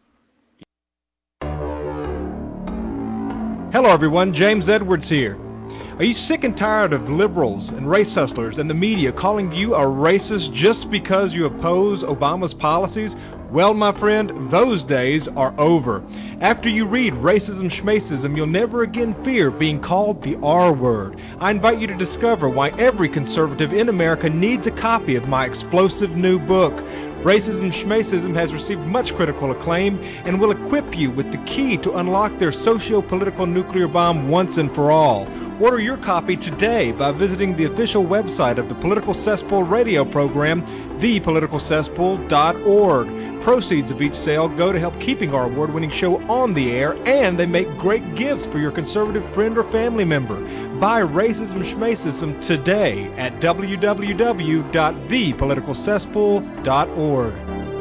Hello, everyone. James Edwards here. Are you sick and tired of liberals and race hustlers and the media calling you a racist just because you oppose Obama's policies? Well, my friend, those days are over. After you read Racism Schmacism, you'll never again fear being called the R word. I invite you to discover why every conservative in America needs a copy of my explosive new book. Racism Schmacism has received much critical acclaim and will equip you with the key to unlock their socio-political nuclear bomb once and for all. Order your copy today by visiting the official website of the Political Cesspool radio program, the political cesspool dot org. Proceeds of each sale go to help keeping our award-winning show on the air, and they make great gifts for your conservative friend or family member. Buy Racism Schmacism today at w w w dot the political cesspool dot org.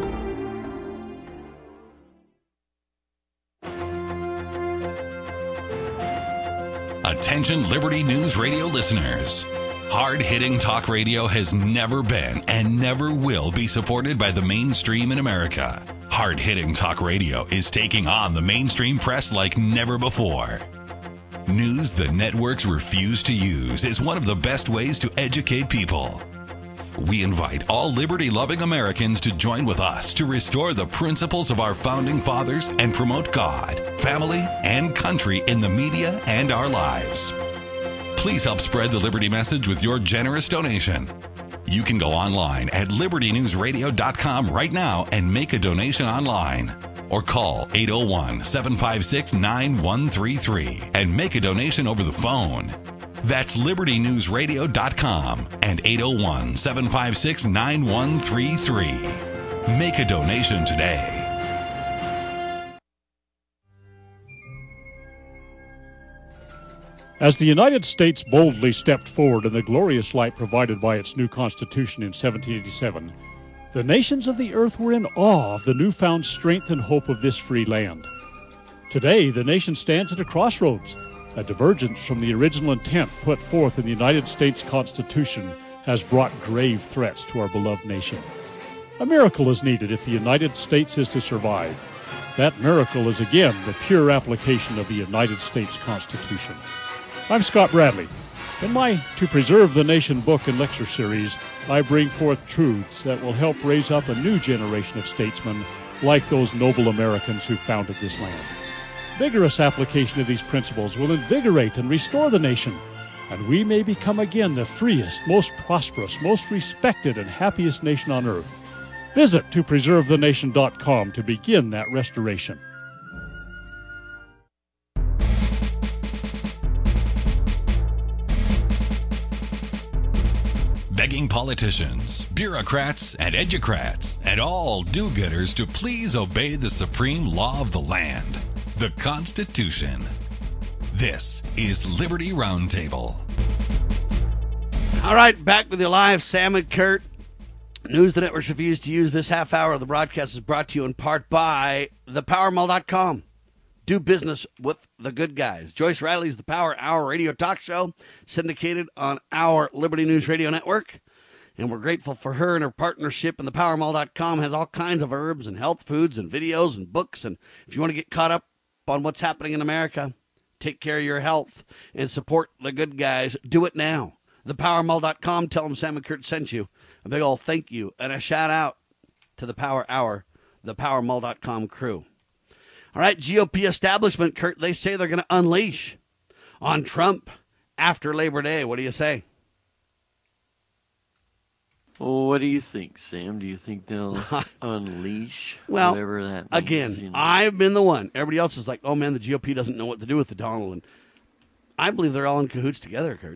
Attention Liberty News Radio listeners. Hard-hitting talk radio has never been and never will be supported by the mainstream in America. Hard-hitting talk radio is taking on the mainstream press like never before. News the networks refuse to use is one of the best ways to educate people. We invite all liberty-loving Americans to join with us to restore the principles of our founding fathers and promote God, family, and country in the media and our lives. Please help spread the Liberty message with your generous donation. You can go online at liberty news radio dot com right now and make a donation online. Or call eight oh one, seven five six, nine one three three and make a donation over the phone. That's liberty news radio dot com and eight oh one, seven five six, nine one three three. Make a donation today. As the United States boldly stepped forward in the glorious light provided by its new Constitution in seventeen eighty-seven, the nations of the earth were in awe of the newfound strength and hope of this free land. Today, the nation stands at a crossroads. A divergence from the original intent put forth in the United States Constitution has brought grave threats to our beloved nation. A miracle is needed if the United States is to survive. That miracle is again the pure application of the United States Constitution. I'm Scott Bradley. In my To Preserve the Nation book and lecture series, I bring forth truths that will help raise up a new generation of statesmen like those noble Americans who founded this land. Vigorous application of these principles will invigorate and restore the nation, and we may become again the freest, most prosperous, most respected, and happiest nation on earth. Visit to preserve the nation dot com to begin that restoration. Begging politicians, bureaucrats, and educrats, and all do-gooders to please obey the supreme law of the land, the Constitution. This is Liberty Roundtable. All right, back with you live, Sam and Kurt. News the networks refuse to use. This half hour of the broadcast is brought to you in part by the power mall dot com. Do business with the good guys. Joyce Riley's The Power Hour radio talk show, syndicated on our Liberty News Radio Network. And we're grateful for her and her partnership. And the power mall dot com has all kinds of herbs and health foods and videos and books. And if you want to get caught up on what's happening in America, take care of your health, and support the good guys, do it now. the power mall dot com. Tell them Sam and Kurt sent you. A big old thank you and a shout out to the Power Hour, the power mall dot com crew. All right, G O P establishment, Kurt, they say they're going to unleash on Trump after Labor Day. What do you say? Well, what do you think, Sam? Do you think they'll unleash well, whatever that means? Again, you know? I've been the one. Everybody else is like, oh, man, the G O P doesn't know what to do with the Donald. And I believe they're all in cahoots together, Kurt.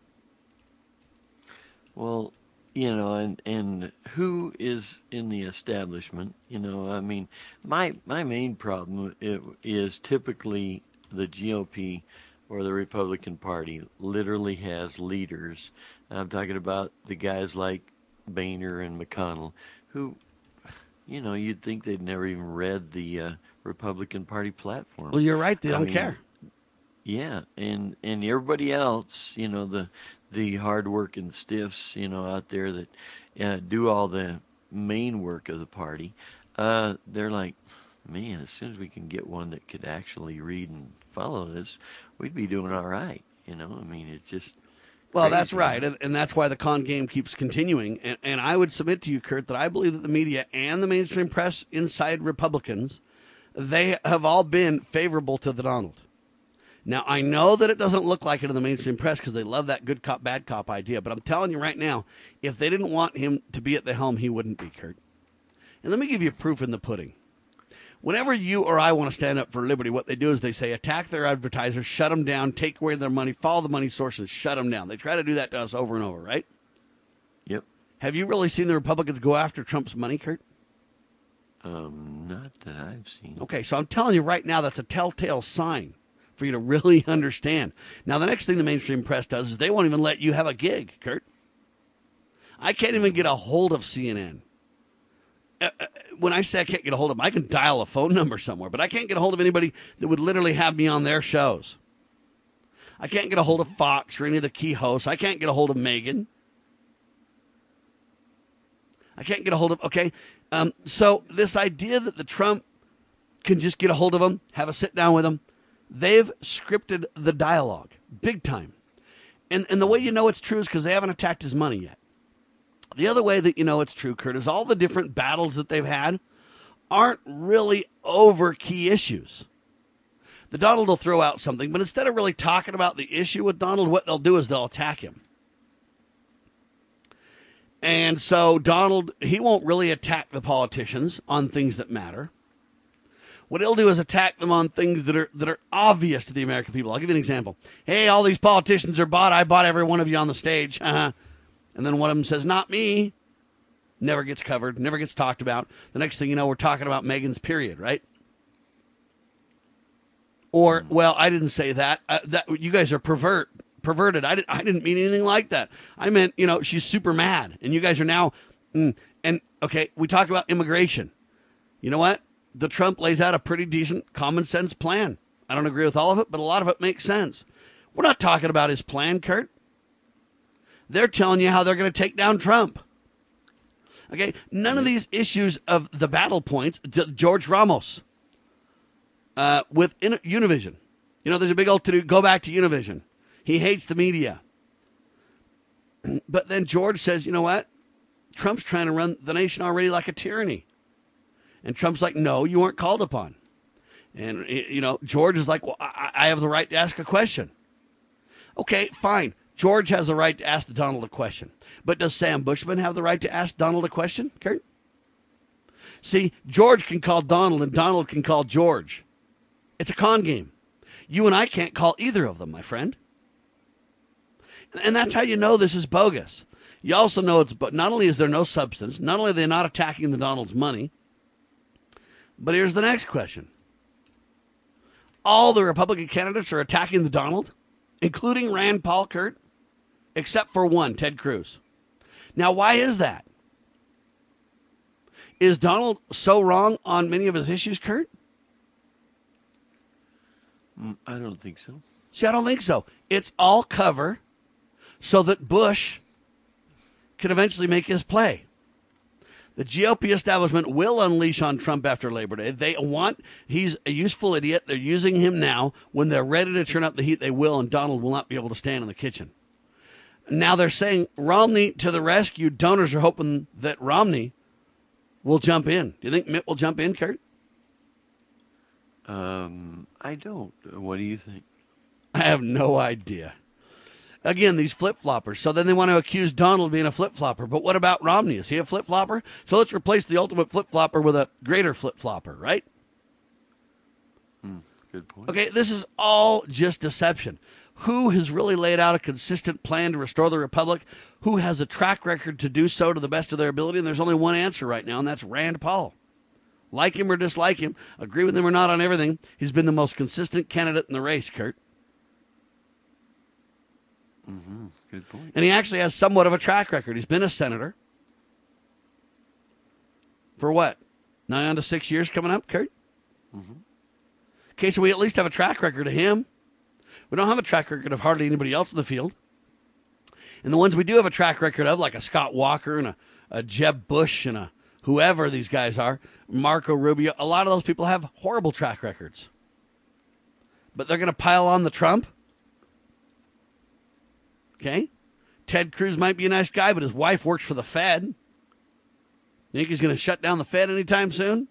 Well, you know, and, and who is in the establishment? You know, I mean, my my main problem is typically the G O P or the Republican Party literally has leaders. And I'm talking about the guys like Boehner and McConnell, who, you know, you'd think they'd never even read the uh, Republican Party platform. Well, you're right. They I don't mean, care. Yeah, and and everybody else, you know, the the hard-working stiffs, you know, out there that uh, do all the main work of the party, uh, they're like, man, as soon as we can get one that could actually read and follow this, we'd be doing all right, you know? I mean, it's just Well, crazy. that's right, and, and that's why the con game keeps continuing. And, and I would submit to you, Kurt, that I believe that the media and the mainstream press inside Republicans, they have all been favorable to the Donald. Now, I know that it doesn't look like it in the mainstream press because they love that good cop, bad cop idea. But I'm telling you right now, if they didn't want him to be at the helm, he wouldn't be, Kurt. And let me give you proof in the pudding. Whenever you or I want to stand up for liberty, what they do is they say attack their advertisers, shut them down, take away their money, follow the money sources, shut them down. They try to do that to us over and over, right? Yep. Have you really seen the Republicans go after Trump's money, Kurt? Um, not that I've seen. Okay, so I'm telling you right now, that's a telltale sign for you to really understand. Now, the next thing the mainstream press does is they won't even let you have a gig, Kurt. I can't even get a hold of C N N. Uh, uh, when I say I can't get a hold of them, I can dial a phone number somewhere, but I can't get a hold of anybody that would literally have me on their shows. I can't get a hold of Fox or any of the key hosts. I can't get a hold of Megan. I can't get a hold of, okay. Um, so this idea that the Trump can just get a hold of them, have a sit down with them, they've scripted the dialogue big time. And and the way you know it's true is because they haven't attacked his money yet. The other way that you know it's true, Kurt, is all the different battles that they've had aren't really over key issues. The Donald will throw out something, but instead of really talking about the issue with Donald, what they'll do is they'll attack him. And so Donald, he won't really attack the politicians on things that matter. What he'll do is attack them on things that are that are obvious to the American people. I'll give you an example. Hey, all these politicians are bought. I bought every one of you on the stage. Uh-huh. And then one of them says, not me. Never gets covered, never gets talked about. The next thing you know, we're talking about Megan's period, right? Or, well, I didn't say that. Uh, that you guys are pervert, perverted. I, did, I didn't mean anything like that. I meant, you know, she's super mad. And you guys are now, mm, and, okay, we talk about immigration. You know what? The Trump lays out a pretty decent common sense plan. I don't agree with all of it, but a lot of it makes sense. We're not talking about his plan, Kurt. They're telling you how they're going to take down Trump. Okay, none of these issues of the battle points, George Ramos uh, with Univision. You know, there's a big old to-do, go back to Univision. He hates the media. But then George says, you know what? Trump's trying to run the nation already like a tyranny. And Trump's like, no, you weren't called upon. And, you know, George is like, well, I, I have the right to ask a question. Okay, fine. George has the right to ask Donald a question. But does Sam Bushman have the right to ask Donald a question, Kurt? See, George can call Donald and Donald can call George. It's a con game. You and I can't call either of them, my friend. And that's how you know this is bogus. You also know it's, but not only is there no substance, not only are they not attacking the Donald's money, but here's the next question. All the Republican candidates are attacking the Donald, including Rand Paul, Kurt, except for one, Ted Cruz. Now, why is that? Is Donald so wrong on many of his issues, Kurt? Mm, I don't think so. See, I don't think so. It's all cover so that Bush can eventually make his play. The G O P establishment will unleash on Trump after Labor Day. They want, he's a useful idiot. They're using him now. When they're ready to turn up the heat, they will, and Donald will not be able to stand in the kitchen. Now they're saying Romney to the rescue. Donors are hoping that Romney will jump in. Do you think Mitt will jump in, Kurt? Um, I don't. What do you think? I have no idea. Again, these flip-floppers. So then they want to accuse Donald of being a flip-flopper. But what about Romney? Is he a flip-flopper? So let's replace the ultimate flip-flopper with a greater flip-flopper, right? Hmm, good point. Okay, this is all just deception. Who has really laid out a consistent plan to restore the republic? Who has a track record to do so to the best of their ability? And there's only one answer right now, and that's Rand Paul. Like him or dislike him, agree with him or not on everything, he's been the most consistent candidate in the race, Kurt. Mm-hmm. Good point. And he actually has somewhat of a track record. He's been a senator for what? Nine on to six years coming up, Kurt? Mm-hmm. Okay, so we at least have a track record of him. We don't have a track record of hardly anybody else in the field. And the ones we do have a track record of, like a Scott Walker and a, a Jeb Bush and a whoever these guys are, Marco Rubio, a lot of those people have horrible track records. But they're going to pile on the Trump? Okay? Ted Cruz might be a nice guy, but his wife works for the Fed. You think he's going to shut down the Fed anytime soon?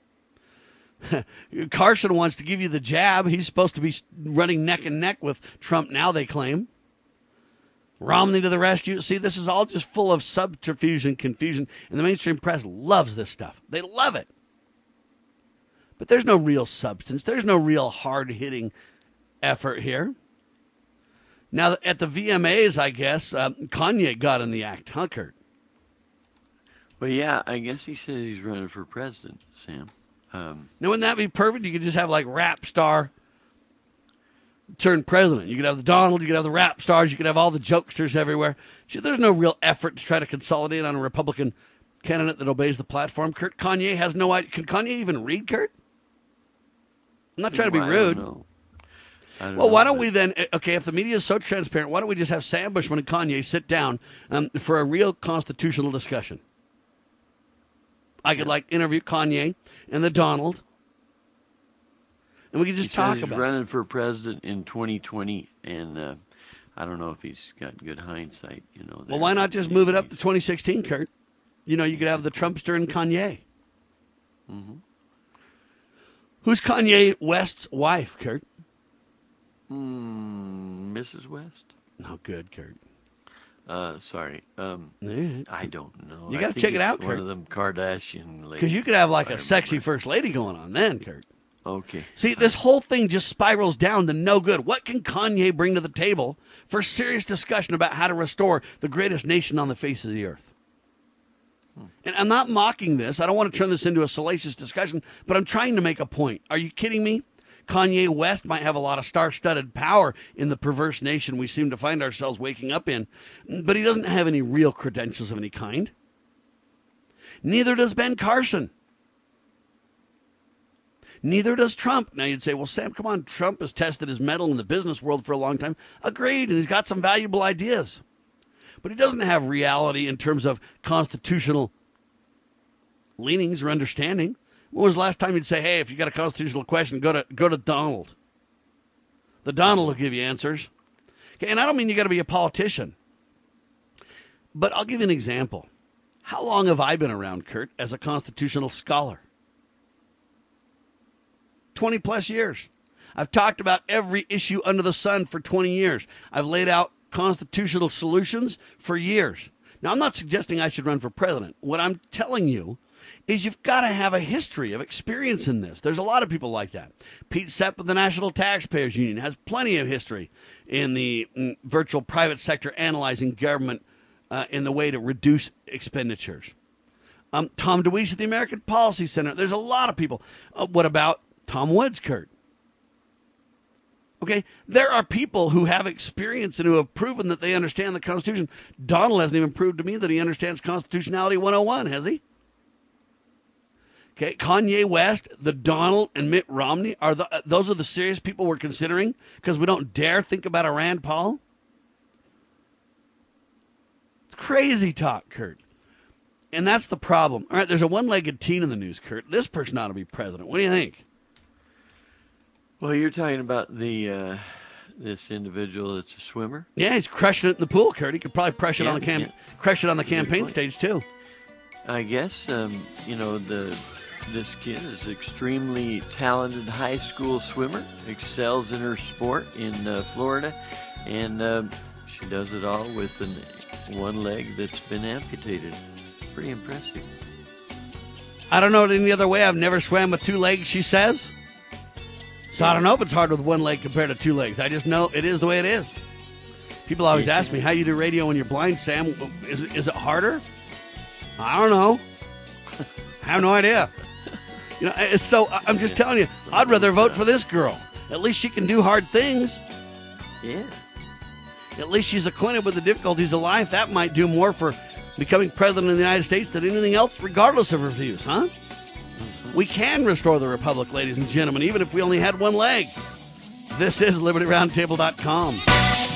Carson wants to give you the jab. He's supposed to be running neck and neck with Trump now, they claim. Romney to the rescue. See, this is all just full of subterfuge and confusion, and the mainstream press loves this stuff. They love it. But there's no real substance. There's no real hard-hitting effort here. Now, at the V M As, I guess, um, Kanye got in the act, huh, Kurt? Well, yeah, I guess he says he's running for president, Sam. Um, now, wouldn't that be perfect? You could just have, like, rap star turn president. You could have the Donald, you could have the rap stars, you could have all the jokesters everywhere. Gee, there's no real effort to try to consolidate on a Republican candidate that obeys the platform. Kurt, Kanye has no idea. Can Kanye even read, Kurt? I'm not trying to be well, rude. I don't know. I don't Well, know, why don't but- we then, okay, if the media is so transparent, why don't we just have Sam Bushman and Kanye sit down um, for a real constitutional discussion? I could, like, interview Kanye and the Donald, and we could just he talk says he's about running for president in twenty twenty, and uh, I don't know if he's got good hindsight. You know. Well, there. why not just move it up to twenty sixteen, Kurt? You know, you could have the Trumpster and Kanye. Mm-hmm. Who's Kanye West's wife, Kurt? Mm, Missus West? Oh, good, Kurt. Uh, sorry. Um, Yeah. I don't know. You I gotta think check it it's out, one Kurt. of them Kardashian ladies. Because you could have, like, I a sexy remember. first lady going on then, Kurt. Okay. See, this whole thing just spirals down to no good. What can Kanye bring to the table for serious discussion about how to restore the greatest nation on the face of the earth? Hmm. And I'm not mocking this. I don't want to turn this into a salacious discussion, but I'm trying to make a point. Are you kidding me? Kanye West might have a lot of star-studded power in the perverse nation we seem to find ourselves waking up in, but he doesn't have any real credentials of any kind. Neither does Ben Carson. Neither does Trump. Now you'd say, well, Sam, come on, Trump has tested his mettle in the business world for a long time. Agreed, and he's got some valuable ideas. But he doesn't have reality in terms of constitutional leanings or understanding. When was the last time you'd say, hey, if you got a constitutional question, go to go to Donald. The Donald will give you answers. Okay, and I don't mean you got to be a politician. But I'll give you an example. How long have I been around, Kurt, as a constitutional scholar? twenty plus years. I've talked about every issue under the sun for twenty years. I've laid out constitutional solutions for years. Now, I'm not suggesting I should run for president. What I'm telling you is you've got to have a history of experience in this. There's a lot of people like that. Pete Sepp of the National Taxpayers Union has plenty of history in the mm, virtual private sector analyzing government uh, in the way to reduce expenditures. Um, Tom DeWeese at the American Policy Center. There's a lot of people. Uh, what about Tom Woods, Kurt? Okay, there are people who have experience and who have proven that they understand the Constitution. Donald hasn't even proved to me that he understands Constitutionality one oh one, has he? Okay, Kanye West, the Donald, and Mitt Romney, are the, uh, those are the serious people we're considering because we don't dare think about a Rand Paul? It's crazy talk, Kurt. And that's the problem. All right, there's a one-legged teen in the news, Kurt. This person ought to be president. What do you think? Well, you're talking about the uh, this individual that's a swimmer. Yeah, he's crushing it in the pool, Kurt. He could probably crush it yeah, on the cam- yeah. crush it on the campaign stage too. I guess um, you know the this kid is an extremely talented high school swimmer. Excels in her sport in uh, Florida, and uh, she does it all with an, one leg that's been amputated. Pretty impressive. I don't know it any other way. I've never swam with two legs, she says. So I don't know if it's hard with one leg compared to two legs. I just know it is the way it is. People always ask me, how you do radio when you're blind, Sam? Is it, is it harder? I don't know. I have no idea. You know, it's so, I'm just telling you, I'd rather vote for this girl. At least she can do hard things. Yeah. At least she's acquainted with the difficulties of life. That might do more for becoming president of the United States than anything else, regardless of her views, huh? We can restore the republic, ladies and gentlemen, even if we only had one leg. This is Liberty Roundtable dot com.